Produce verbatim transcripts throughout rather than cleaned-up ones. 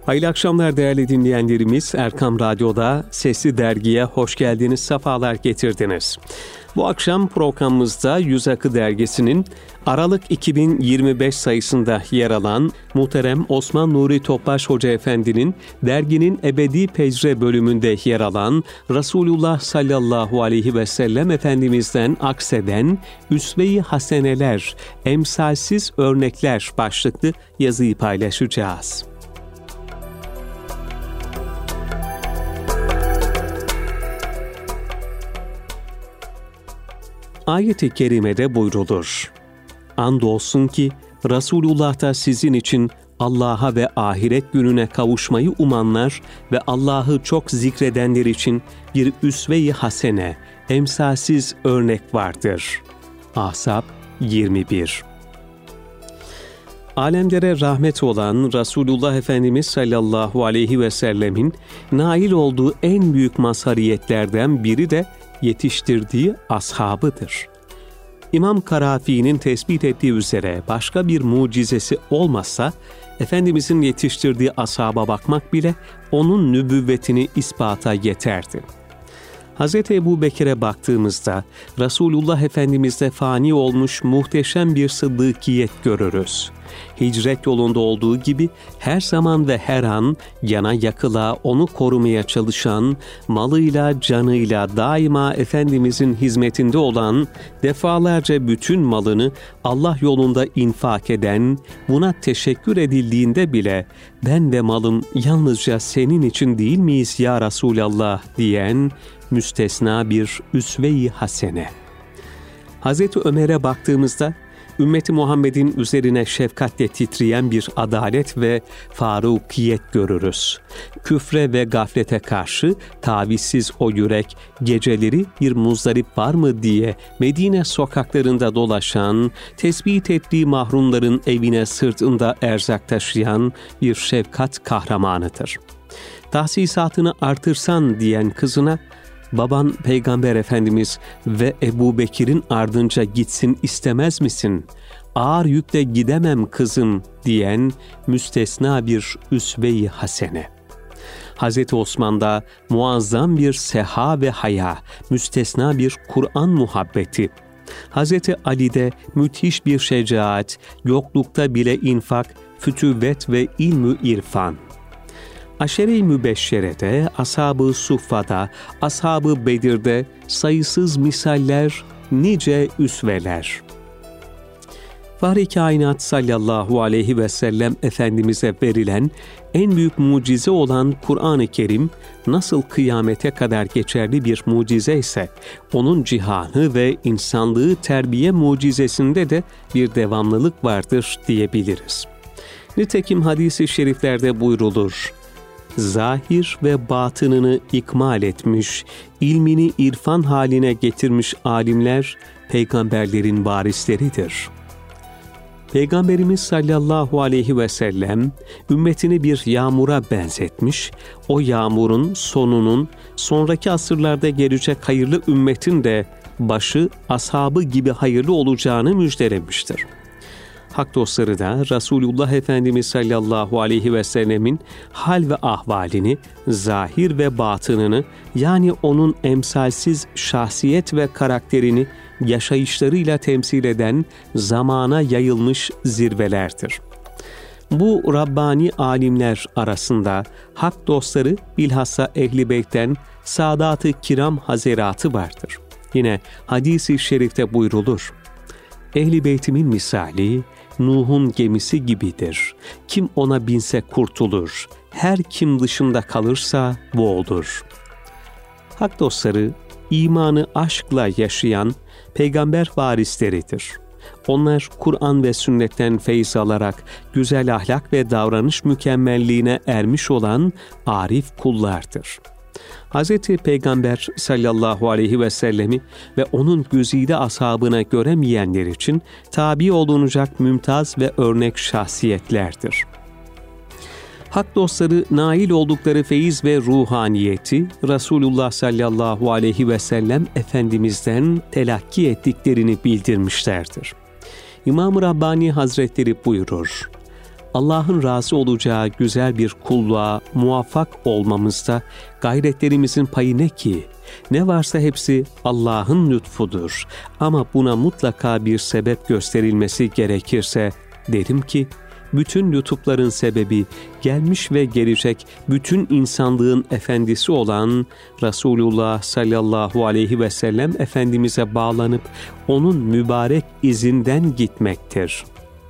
Hayırlı akşamlar değerli dinleyenlerimiz. Erkam Radyo'da Sesli Dergi'ye hoş geldiniz, sefalar getirdiniz. Bu akşam programımızda Yüz Akı Dergisi'nin Aralık iki bin yirmi beş sayısında yer alan muhterem Osman Nuri Topbaş Hoca Efendi'nin derginin Ebedi Pecre bölümünde yer alan Resulullah sallallahu aleyhi ve sellem Efendimiz'den akseden Üsve-i Haseneler, emsalsiz örnekler başlıklı yazıyı paylaşacağız. Ayet-i kerimede buyrulur: Andolsun ki Resulullah da sizin için Allah'a ve ahiret gününe kavuşmayı umanlar ve Allah'ı çok zikredenler için bir üsve-i hasene, emsalsiz örnek vardır. Ahzab yirmi bir. Alemlere rahmet olan Resulullah Efendimiz sallallahu aleyhi ve sellemin nail olduğu en büyük mazhariyetlerden biri de yetiştirdiği ashabıdır. İmam Karafi'nin tespit ettiği üzere başka bir mucizesi olmazsa, Efendimizin yetiştirdiği ashaba bakmak bile onun nübüvvetini ispata yeterdi. Hazreti Ebu Bekir'e baktığımızda Resulullah Efendimiz'de fani olmuş muhteşem bir sıddıkiyet görürüz. Hicret yolunda olduğu gibi her zaman ve her an yana yakıla onu korumaya çalışan, malıyla canıyla daima Efendimizin hizmetinde olan, defalarca bütün malını Allah yolunda infak eden, buna teşekkür edildiğinde bile ben ve malım yalnızca senin için değil miyiz ya Resulallah diyen müstesna bir üsve-i hasene. Hazreti Ömer'e baktığımızda ümmeti Muhammed'in üzerine şefkatle titreyen bir adalet ve farukiyet görürüz. Küfre ve gaflete karşı tavizsiz o yürek, geceleri bir muzdarip var mı diye Medine sokaklarında dolaşan, tespit ettiği mahrumların evine sırtında erzak taşıyan bir şefkat kahramanıdır. Tahsisatını artırsan diyen kızına, baban Peygamber Efendimiz ve Ebu Bekir'in ardınca gitsin istemez misin? Ağır yükle gidemem kızım diyen müstesna bir üsve-i hasene. Hazreti Osman'da muazzam bir seha ve haya, müstesna bir Kur'an muhabbeti. Hazreti Ali'de müthiş bir şecaat, yoklukta bile infak, fütüvvet ve ilmü irfan. Aşere-i Mübeşşere'de, Ashab-ı Suffa'da, Ashab-ı Bedir'de sayısız misaller, nice üsveler. Fahri Kainat sallallahu aleyhi ve sellem Efendimiz'e verilen en büyük mucize olan Kur'an-ı Kerim, nasıl kıyamete kadar geçerli bir mucize ise, onun cihanı ve insanlığı terbiye mucizesinde de bir devamlılık vardır diyebiliriz. Nitekim hadis-i şeriflerde buyrulur: zahir ve batınını ikmal etmiş, ilmini irfan haline getirmiş alimler, peygamberlerin varisleridir. Peygamberimiz sallallahu aleyhi ve sellem, ümmetini bir yağmura benzetmiş, o yağmurun sonunun, sonraki asırlarda gelecek hayırlı ümmetin de başı, ashabı gibi hayırlı olacağını müjdelemiştir. Hak dostları da Resulullah Efendimiz sallallahu aleyhi ve sellemin hal ve ahvalini, zahir ve batınını, yani onun emsalsiz şahsiyet ve karakterini yaşayışlarıyla temsil eden zamana yayılmış zirvelerdir. Bu Rabbani alimler arasında hak dostları bilhassa Ehl-i Beyt'ten Sadat-ı Kiram Hazeratı vardır. Yine hadis-i şerifte buyrulur: Ehl-i Beytimin misali Nuh'un gemisi gibidir. Kim ona binse kurtulur. Her kim dışında kalırsa boğulur. Hak dostları, imanı aşkla yaşayan peygamber varisleridir. Onlar Kur'an ve sünnetten feyz alarak güzel ahlak ve davranış mükemmelliğine ermiş olan arif kullardır. Hz. Peygamber sallallahu aleyhi ve sellemi ve onun güzide ashabına göremeyenler için tabi olunacak mümtaz ve örnek şahsiyetlerdir. Hak dostları nail oldukları feyiz ve ruhaniyeti Resulullah sallallahu aleyhi ve sellem Efendimiz'den telakki ettiklerini bildirmişlerdir. İmam-ı Rabbani Hazretleri buyurur: Allah'ın razı olacağı güzel bir kulluğa muvaffak olmamızda gayretlerimizin payı ne ki? Ne varsa hepsi Allah'ın lütfudur. Ama buna mutlaka bir sebep gösterilmesi gerekirse derim ki, bütün lütufların sebebi gelmiş ve gelecek bütün insanlığın efendisi olan Resulullah sallallahu aleyhi ve sellem Efendimiz'e bağlanıp onun mübarek izinden gitmektir.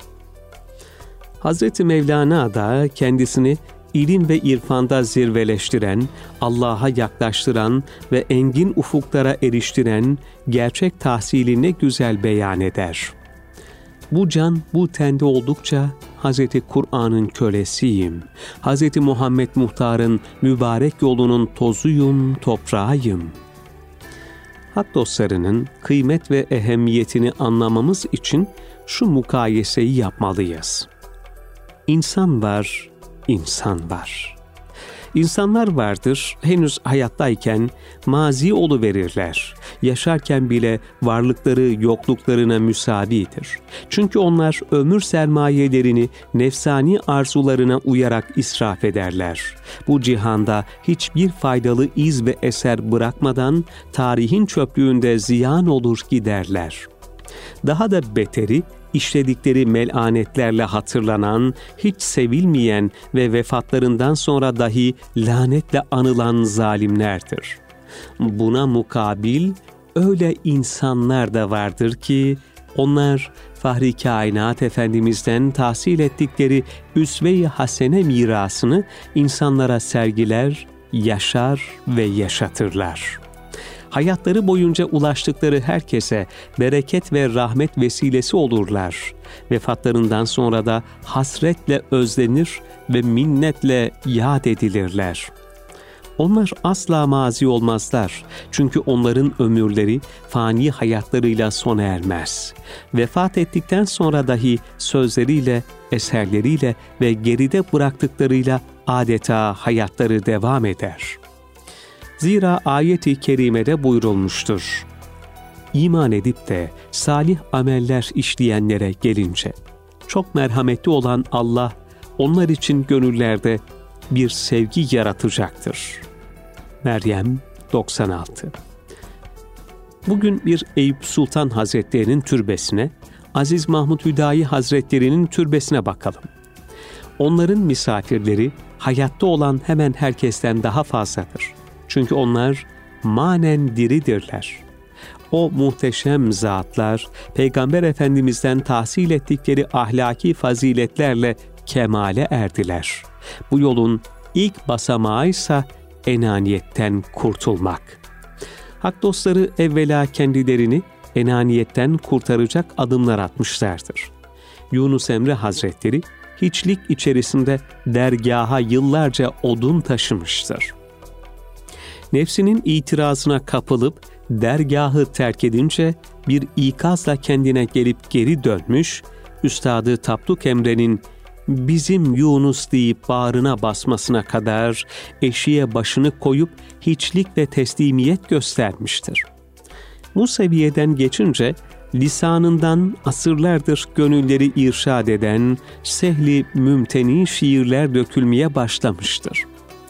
Hazreti Mevlana da kendisini ilim ve irfanda zirveleştiren, Allah'a yaklaştıran ve engin ufuklara eriştiren gerçek tahsili ne güzel beyan eder. Bu can bu tende oldukça Hazreti Kur'an'ın kölesiyim. Hazreti Muhammed Muhtar'ın mübarek yolunun tozuyum, toprağıyım. Hak dostlarının kıymet ve ehemmiyetini anlamamız için şu mukayeseyi yapmalıyız. İnsan var, insan var. İnsanlar vardır, henüz hayattayken mazi oluverirler. Yaşarken bile varlıkları yokluklarına müsavidir. Çünkü onlar ömür sermayelerini nefsani arzularına uyarak israf ederler. Bu cihanda hiçbir faydalı iz ve eser bırakmadan tarihin çöplüğünde ziyan olur giderler. Daha da beteri, işledikleri melanetlerle hatırlanan, hiç sevilmeyen ve vefatlarından sonra dahi lanetle anılan zalimlerdir. Buna mukabil öyle insanlar da vardır ki, onlar Fahri Kainat Efendimiz'den tahsil ettikleri üsve-i hasene mirasını insanlara sergiler, yaşar ve yaşatırlar. Hayatları boyunca ulaştıkları herkese bereket ve rahmet vesilesi olurlar. Vefatlarından sonra da hasretle özlenir ve minnetle yad edilirler. Onlar asla mazi olmazlar. Çünkü onların ömürleri fani hayatlarıyla sona ermez. Vefat ettikten sonra dahi sözleriyle, eserleriyle ve geride bıraktıklarıyla adeta hayatları devam eder. Zira ayet-i kerimede buyurulmuştur. İman edip de salih ameller işleyenlere gelince, çok merhametli olan Allah, onlar için gönüllerde bir sevgi yaratacaktır. Meryem doksan altı. Bugün bir Eyüp Sultan Hazretleri'nin türbesine, Aziz Mahmud Hüdayi Hazretleri'nin türbesine bakalım. Onların misafirleri hayatta olan hemen herkesten daha fazladır. Çünkü onlar manen diridirler. O muhteşem zatlar, Peygamber Efendimiz'den tahsil ettikleri ahlaki faziletlerle kemale erdiler. Bu yolun ilk basamağı ise enaniyetten kurtulmak. Hak dostları evvela kendilerini enaniyetten kurtaracak adımlar atmışlardır. Yunus Emre Hazretleri hiçlik içerisinde dergaha yıllarca odun taşımıştır. Nefsinin itirazına kapılıp dergahı terk edince bir ikazla kendine gelip geri dönmüş, Üstadı Tapduk Emre'nin bizim Yunus deyip bağrına basmasına kadar eşiğe başını koyup hiçlik ve teslimiyet göstermiştir. Bu seviyeden geçince lisanından asırlardır gönülleri irşad eden sehli mümteni şiirler dökülmeye başlamıştır.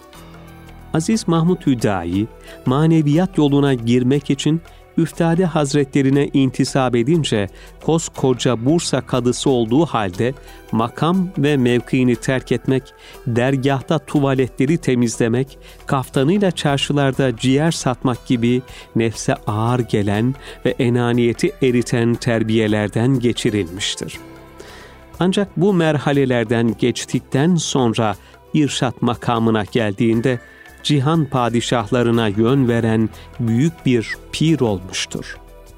Aziz Mahmud Hüdayi, maneviyat yoluna girmek için Üftade Hazretlerine intisap edince koskoca Bursa kadısı olduğu halde makam ve mevkiini terk etmek, dergahta tuvaletleri temizlemek, kaftanıyla çarşılarda ciğer satmak gibi nefse ağır gelen ve enaniyeti eriten terbiyelerden geçirilmiştir. Ancak bu merhalelerden geçtikten sonra irşat makamına geldiğinde cihan padişahlarına yön veren büyük bir pir olmuştur.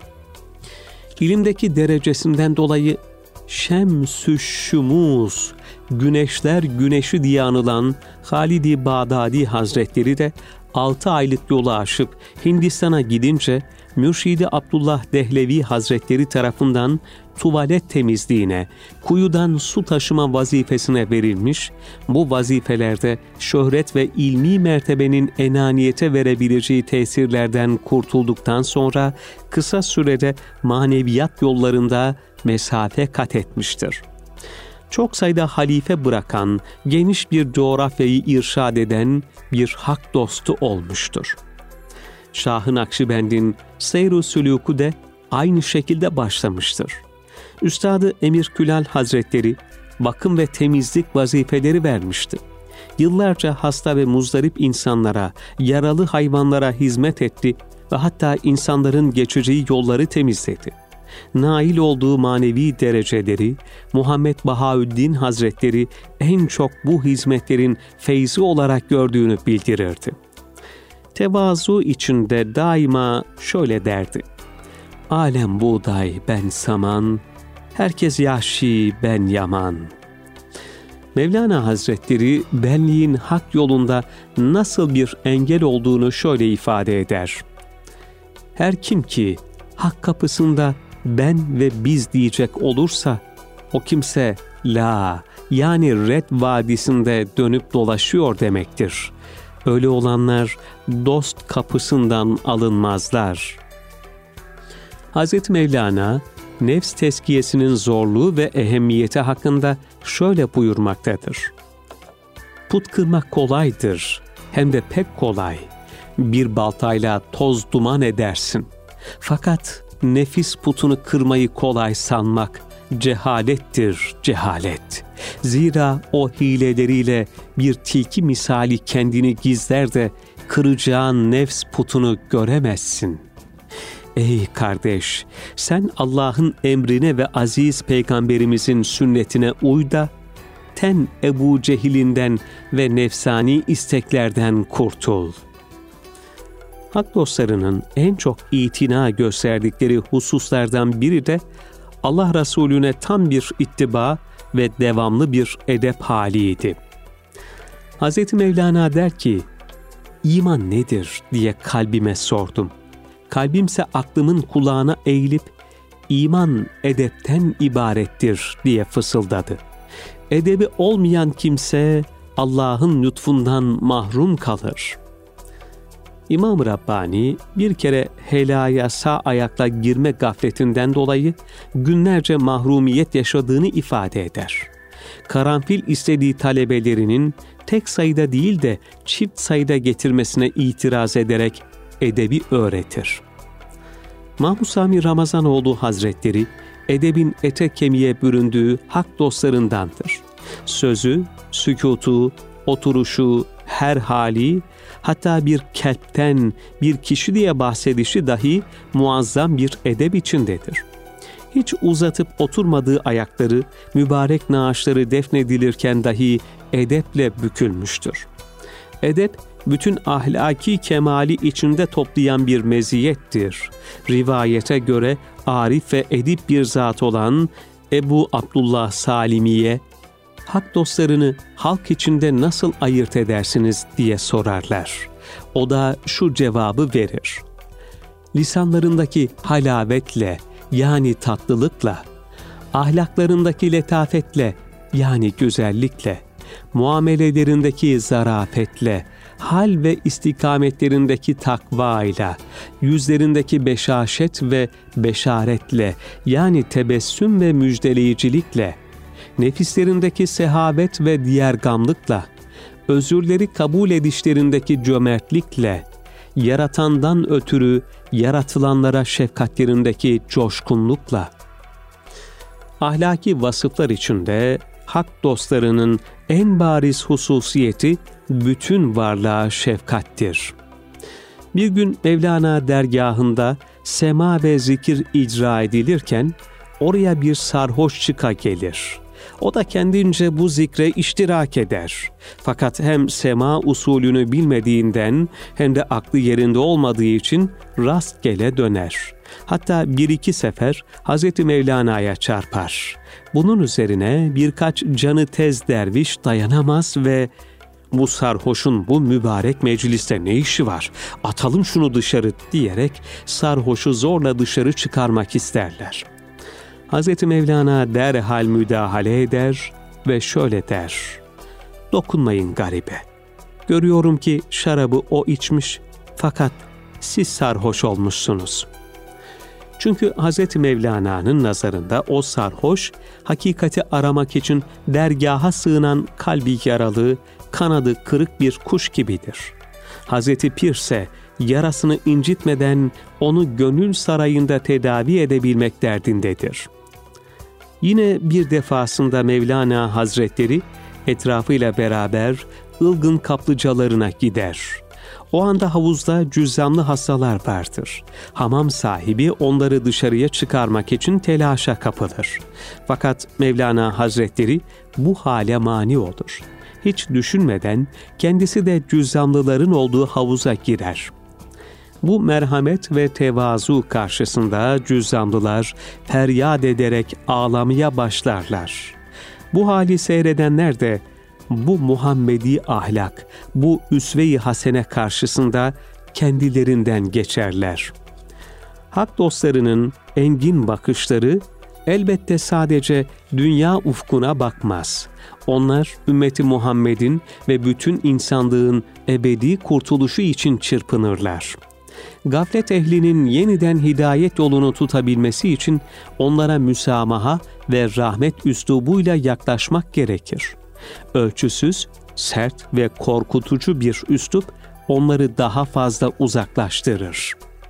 İlimdeki derecesinden dolayı Şems-ü Şumuz, güneşler güneşi diye anılan Halid-i Bağdadi Hazretleri de altı aylık yolu aşıp Hindistan'a gidince Mürşid-i Abdullah Dehlevi Hazretleri tarafından tuvalet temizliğine, kuyudan su taşıma vazifesine verilmiş, bu vazifelerde şöhret ve ilmi mertebenin enaniyete verebileceği tesirlerden kurtulduktan sonra kısa sürede maneviyat yollarında mesafe kat etmiştir. çok sayıda halife bırakan, geniş bir coğrafyayı irşad eden bir hak dostu olmuştur. Şah-ı Nakşibend'in seyr-u sülûku de aynı şekilde başlamıştır. Üstadı Emir Külal Hazretleri bakım ve temizlik vazifeleri vermişti. Yıllarca hasta ve muzdarip insanlara, yaralı hayvanlara hizmet etti ve hatta insanların geçeceği yolları temizledi. Nail olduğu manevi dereceleri Muhammed Bahaüddin Hazretleri en çok bu hizmetlerin feyzi olarak gördüğünü bildirirdi. Tevazu içinde daima şöyle derdi: "Alem buğday, ben saman, herkes yahşi, ben yaman." Mevlana Hazretleri benliğin hak yolunda nasıl bir engel olduğunu şöyle ifade eder: "Her kim ki hak kapısında ben ve biz diyecek olursa, o kimse la, yani red vadisinde dönüp dolaşıyor demektir. Öyle olanlar dost kapısından alınmazlar." Hazreti Mevlana, nefs tezkiyesinin zorluğu ve ehemmiyeti hakkında şöyle buyurmaktadır: "Put kırmak kolaydır, hem de pek kolay. Bir baltayla toz duman edersin. Fakat nefis putunu kırmayı kolay sanmak cehalettir, cehalet. Zira o hileleriyle bir tilki misali kendini gizler de kıracağın nefs putunu göremezsin." Ey kardeş, sen Allah'ın emrine ve aziz peygamberimizin sünnetine uy da, ten Ebu Cehil'inden ve nefsani isteklerden kurtul. Hak dostlarının en çok itina gösterdikleri hususlardan biri de Allah Resulüne tam bir ittiba ve devamlı bir edep haliydi. Hz. Mevlana der ki, "İman nedir diye kalbime sordum. Kalbimse aklımın kulağına eğilip, iman edepten ibarettir diye fısıldadı. Edebi olmayan kimse Allah'ın lütfundan mahrum kalır." İmam-ı Rabbani bir kere helaya sağ ayakla girme gafletinden dolayı günlerce mahrumiyet yaşadığını ifade eder. Karanfil istediği talebelerinin tek sayıda değil de çift sayıda getirmesine itiraz ederek edebi öğretir. Mahmud Sami Ramazanoğlu Hazretleri, edebin ete kemiğe büründüğü hak dostlarındandır. Sözü, sükutu, oturuşu, her hali, hatta bir kelpten, bir kişi diye bahsedişi dahi muazzam bir edep içindedir. Hiç uzatıp oturmadığı ayakları, mübarek naaşları defnedilirken dahi edeple bükülmüştür. Edep, bütün ahlaki kemali içinde toplayan bir meziyettir. Rivayete göre arif ve edip bir zat olan Ebu Abdullah Salimiye, hak dostlarını halk içinde nasıl ayırt edersiniz diye sorarlar. O da şu cevabı verir: lisanlarındaki halavetle, yani tatlılıkla, ahlaklarındaki letafetle, yani güzellikle, muamelelerindeki zarafetle, hal ve istikametlerindeki takvayla, yüzlerindeki beşaşet ve beşaretle, yani tebessüm ve müjdeleyicilikle, nefislerindeki sehavet ve diğergamlıkla, özürleri kabul edişlerindeki cömertlikle, yaratandan ötürü yaratılanlara şefkatlerindeki coşkunlukla. Ahlaki vasıflar içinde hak dostlarının en bariz hususiyeti bütün varlığa şefkattir. Bir gün Mevlana dergahında sema ve zikir icra edilirken oraya bir sarhoş çıka gelir. O da kendince bu zikre iştirak eder. Fakat hem sema usulünü bilmediğinden hem de aklı yerinde olmadığı için rastgele döner. Hatta bir iki sefer Hazreti Mevlana'ya çarpar. Bunun üzerine birkaç canı tez derviş dayanamaz ve "Bu sarhoşun bu mübarek mecliste ne işi var? Atalım şunu dışarı" diyerek sarhoşu zorla dışarı çıkarmak isterler. Hazreti Mevlana derhal müdahale eder ve şöyle der: "Dokunmayın garibe. Görüyorum ki şarabı o içmiş, fakat siz sarhoş olmuşsunuz." Çünkü Hazreti Mevlana'nın nazarında o sarhoş, hakikati aramak için dergaha sığınan kalbi yaralı, kanadı kırık bir kuş gibidir. Hazreti Pir ise yarasını incitmeden onu gönül sarayında tedavi edebilmek derdindedir. Yine bir defasında Mevlana Hazretleri etrafıyla beraber ılgın kaplıcalarına gider. O anda havuzda cüzzamlı hastalar vardır. Hamam sahibi onları dışarıya çıkarmak için telaşa kapılır. Fakat Mevlana Hazretleri bu hale mani olur. Hiç düşünmeden kendisi de cüzzamlıların olduğu havuza girer. Bu merhamet ve tevazu karşısında cüzzamlılar feryat ederek ağlamaya başlarlar. Bu hali seyredenler de bu Muhammedi ahlak, bu üsve-i hasene karşısında kendilerinden geçerler. Hak dostlarının engin bakışları elbette sadece dünya ufkuna bakmaz. Onlar ümmeti Muhammed'in ve bütün insanlığın ebedi kurtuluşu için çırpınırlar. Gaflet ehlinin yeniden hidayet yolunu tutabilmesi için onlara müsamaha ve rahmet üslubuyla yaklaşmak gerekir. Ölçüsüz, sert ve korkutucu bir üslup onları daha fazla uzaklaştırır.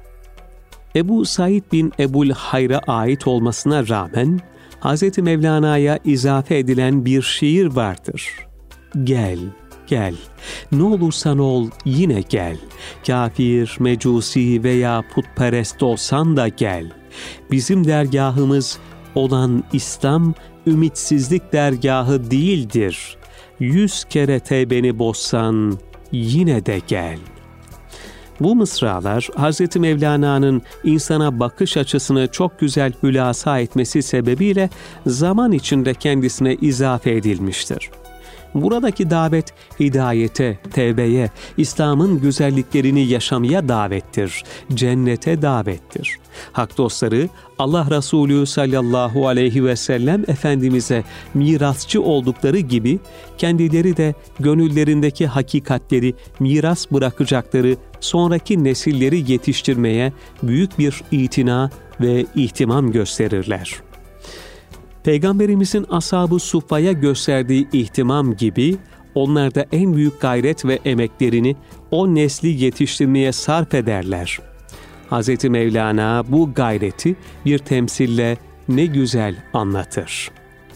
Ebu Said bin Ebul Hayr'a ait olmasına rağmen Hz. Mevlana'ya izafe edilen bir şiir vardır. Gel, gel, ne olursan ol yine gel. Kafir, mecusi veya putperest olsan da gel. Bizim dergahımız olan İslam, ümitsizlik dergahı değildir. Yüz kere tevbeni bozsan yine de gel. Bu mısralar Hz. Mevlana'nın insana bakış açısını çok güzel hülasa etmesi sebebiyle zaman içinde kendisine izafe edilmiştir. Buradaki davet hidayete, tevbeye, İslam'ın güzelliklerini yaşamaya davettir, cennete davettir. Hak dostları Allah Resulü sallallahu aleyhi ve sellem Efendimiz'e mirasçı oldukları gibi kendileri de gönüllerindeki hakikatleri miras bırakacakları sonraki nesilleri yetiştirmeye büyük bir itina ve ihtimam gösterirler. Peygamberimizin ashab-ı suffaya gösterdiği ihtimam gibi onlar da en büyük gayret ve emeklerini o nesli yetiştirmeye sarf ederler. Hz. Mevlana bu gayreti bir temsille ne güzel anlatır.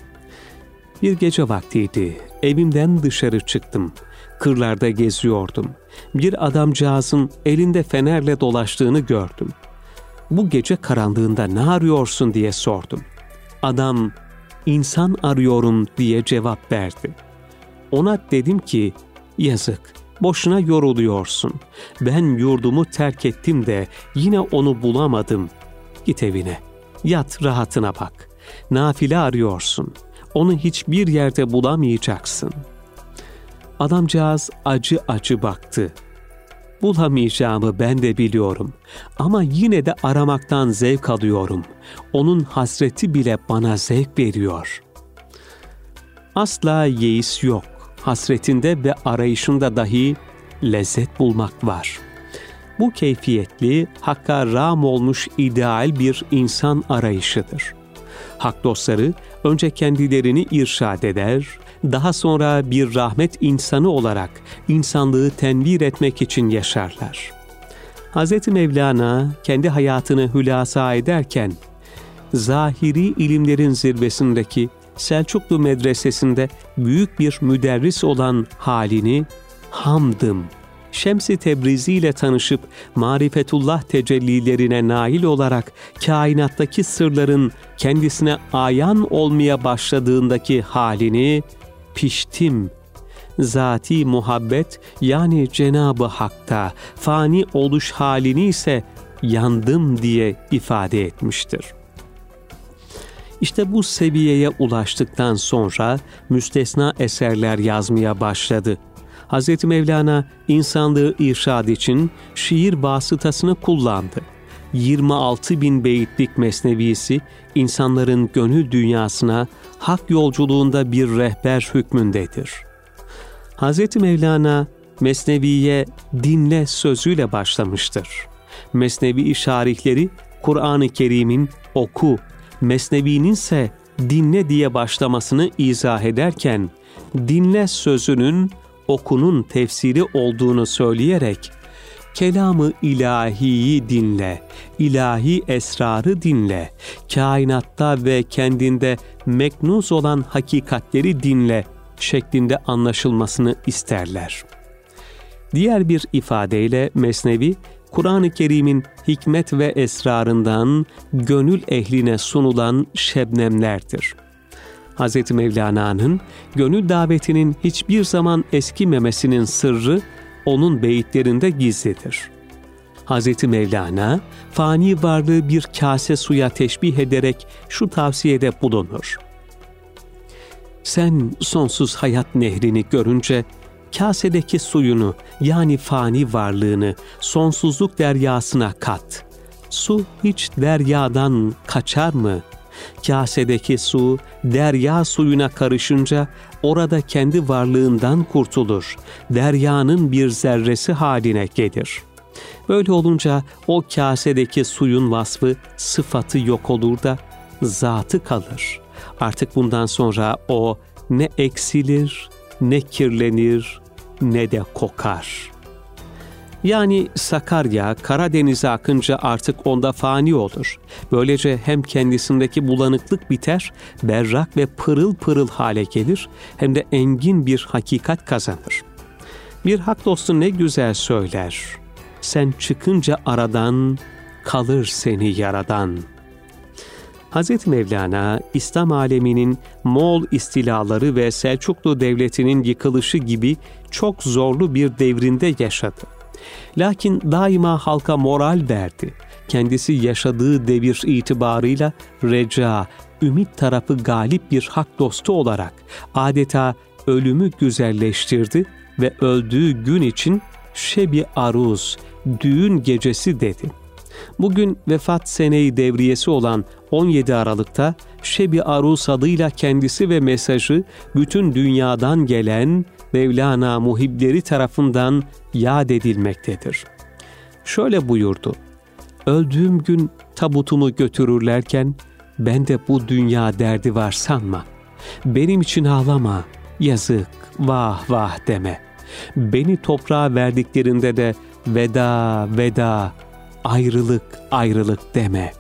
Bir gece vaktiydi. Evimden dışarı çıktım. Kırlarda geziyordum. Bir adamcağızın elinde fenerle dolaştığını gördüm. Bu gece karanlığında ne arıyorsun diye sordum. Adam, insan arıyorum diye cevap verdi. Ona dedim ki, yazık, boşuna yoruluyorsun. Ben yurdumu terk ettim de yine onu bulamadım. Git evine, yat rahatına bak. Nafile arıyorsun. Onu hiçbir yerde bulamayacaksın. Adamcağız acı acı baktı. Bulamayacağımı ben de biliyorum ama yine de aramaktan zevk alıyorum. Onun hasreti bile bana zevk veriyor. Asla yeis yok. Hasretinde ve arayışında dahi lezzet bulmak var. Bu keyfiyetli, hakka rağm olmuş ideal bir insan arayışıdır. Hak dostları önce kendilerini irşad eder, daha sonra bir rahmet insanı olarak insanlığı tenvir etmek için yaşarlar. Hz. Mevlana kendi hayatını hülasa ederken, zahiri ilimlerin zirvesindeki Selçuklu medresesinde büyük bir müderris olan halini Hamdım, Şems-i Tebrizi ile tanışıp marifetullah tecellilerine nail olarak kainattaki sırların kendisine ayan olmaya başladığındaki halini piştim, zati muhabbet yani Cenab-ı Hak'ta fani oluş halini ise yandım diye ifade etmiştir. İşte bu seviyeye ulaştıktan sonra müstesna eserler yazmaya başladı. Hz. Mevlana insanlığı irşad için şiir vasıtasını kullandı. yirmi altı bin beyitlik mesnevisi insanların gönül dünyasına hak yolculuğunda bir rehber hükmündedir. Hz. Mevlana Mesnevi'ye dinle sözüyle başlamıştır. Mesnevi şarihleri Kur'an-ı Kerim'in oku, Mesnevi'nin ise dinle diye başlamasını izah ederken, dinle sözünün okunun tefsiri olduğunu söyleyerek, kelamı ilahiyi dinle, ilahi esrarı dinle, kainatta ve kendinde meknuz olan hakikatleri dinle şeklinde anlaşılmasını isterler. Diğer bir ifadeyle Mesnevi, Kur'an-ı Kerim'in hikmet ve esrarından gönül ehline sunulan şebnemlerdir. Hz. Mevlana'nın gönül davetinin hiçbir zaman eskimemesinin sırrı onun beyitlerinde gizlidir. Hz. Mevlana, fani varlığı bir kase suya teşbih ederek şu tavsiyede bulunur. Sen sonsuz hayat nehrini görünce, kasedeki suyunu yani fani varlığını sonsuzluk deryasına kat. Su hiç deryadan kaçar mı? Kasedeki su derya suyuna karışınca orada kendi varlığından kurtulur. Deryanın bir zerresi haline gelir. Böyle olunca o kasedeki suyun vasfı, sıfatı yok olur da zatı kalır. Artık bundan sonra o ne eksilir, ne kirlenir, ne de kokar. Yani Sakarya, Karadeniz'e akınca artık onda fani olur. Böylece hem kendisindeki bulanıklık biter, berrak ve pırıl pırıl hale gelir, hem de engin bir hakikat kazanır. Bir hak dostu ne güzel söyler, sen çıkınca aradan, kalır seni yaradan. Hz. Mevlana, İslam aleminin Moğol istilaları ve Selçuklu Devleti'nin yıkılışı gibi çok zorlu bir devrinde yaşadı. Lakin daima halka moral verdi. Kendisi yaşadığı devir itibarıyla reca, ümit tarafı galip bir hak dostu olarak adeta ölümü güzelleştirdi ve öldüğü gün için şebi aruz, düğün gecesi dedi. Bugün vefat seneyi devriyesi olan on yedi Aralık'ta Şebi Arus adıyla kendisi ve mesajı bütün dünyadan gelen Mevlana muhibleri tarafından yad edilmektedir. Şöyle buyurdu: öldüğüm gün tabutumu götürürlerken ben de bu dünya derdi var sanma. Benim için ağlama, yazık, vah vah deme. Beni toprağa verdiklerinde de veda veda, ayrılık ayrılık deme.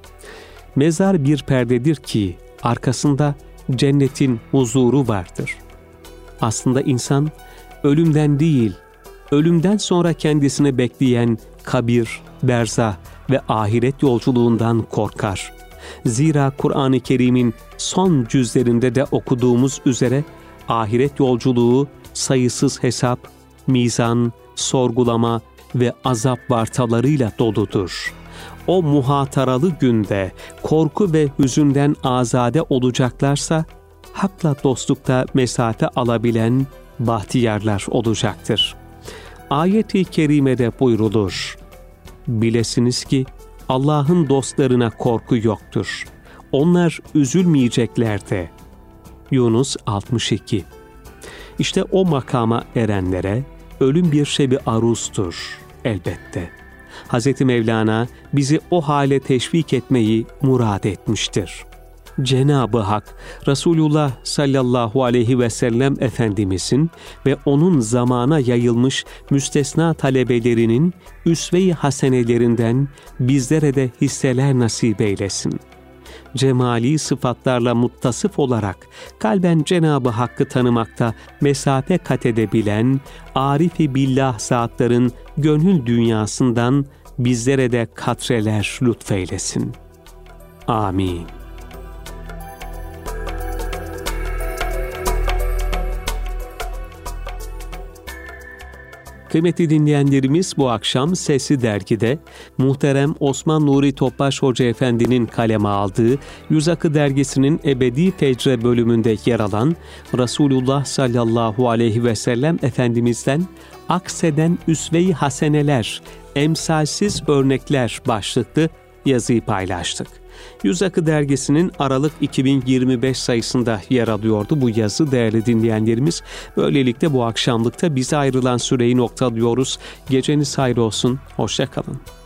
Mezar bir perdedir ki arkasında cennetin huzuru vardır. Aslında insan ölümden değil, ölümden sonra kendisini bekleyen kabir, berzah ve ahiret yolculuğundan korkar. Zira Kur'an-ı Kerim'in son cüzlerinde de okuduğumuz üzere ahiret yolculuğu sayısız hesap, mizan, sorgulama ve azap vartalarıyla doludur. O muhataralı günde korku ve hüzünden azade olacaklarsa, hakla dostlukta mesafe alabilen bahtiyarlar olacaktır. Ayet-i kerimede buyrulur: bilesiniz ki Allah'ın dostlarına korku yoktur. Onlar üzülmeyecekler de. Yunus altmış iki. İşte o makama erenlere ölüm bir şebi arustur elbette. Hz. Mevlana bizi o hale teşvik etmeyi murad etmiştir. Cenab-ı Hak, Resulullah sallallahu aleyhi ve sellem Efendimizin ve onun zamana yayılmış müstesna talebelerinin üsve-i hasenelerinden bizlere de hisseler nasip eylesin. Cemali sıfatlarla muttasıf olarak kalben Cenab-ı Hakk'ı tanımakta mesafe kat edebilen arif-i billah zatların gönül dünyasından bizlere de katreler lütfeylesin. Amin. Kıymetli dinleyenlerimiz, bu akşam Sesli Dergi'de muhterem Osman Nuri Topbaş Hoca Efendi'nin kaleme aldığı Yüz Akı Dergisi'nin Ebedi Fecre bölümünde yer alan Resulullah sallallahu aleyhi ve sellem Efendimiz'den akseden üsve-i haseneler, emsalsiz örnekler başlıklı yazıyı paylaştık. Yüz Akı Dergisi'nin Aralık iki bin yirmi beş sayısında yer alıyordu bu yazı değerli dinleyenlerimiz. Böylelikle bu akşamlıkta bize ayrılan süreyi noktalıyoruz. Geceniz hayır olsun, hoşça kalın.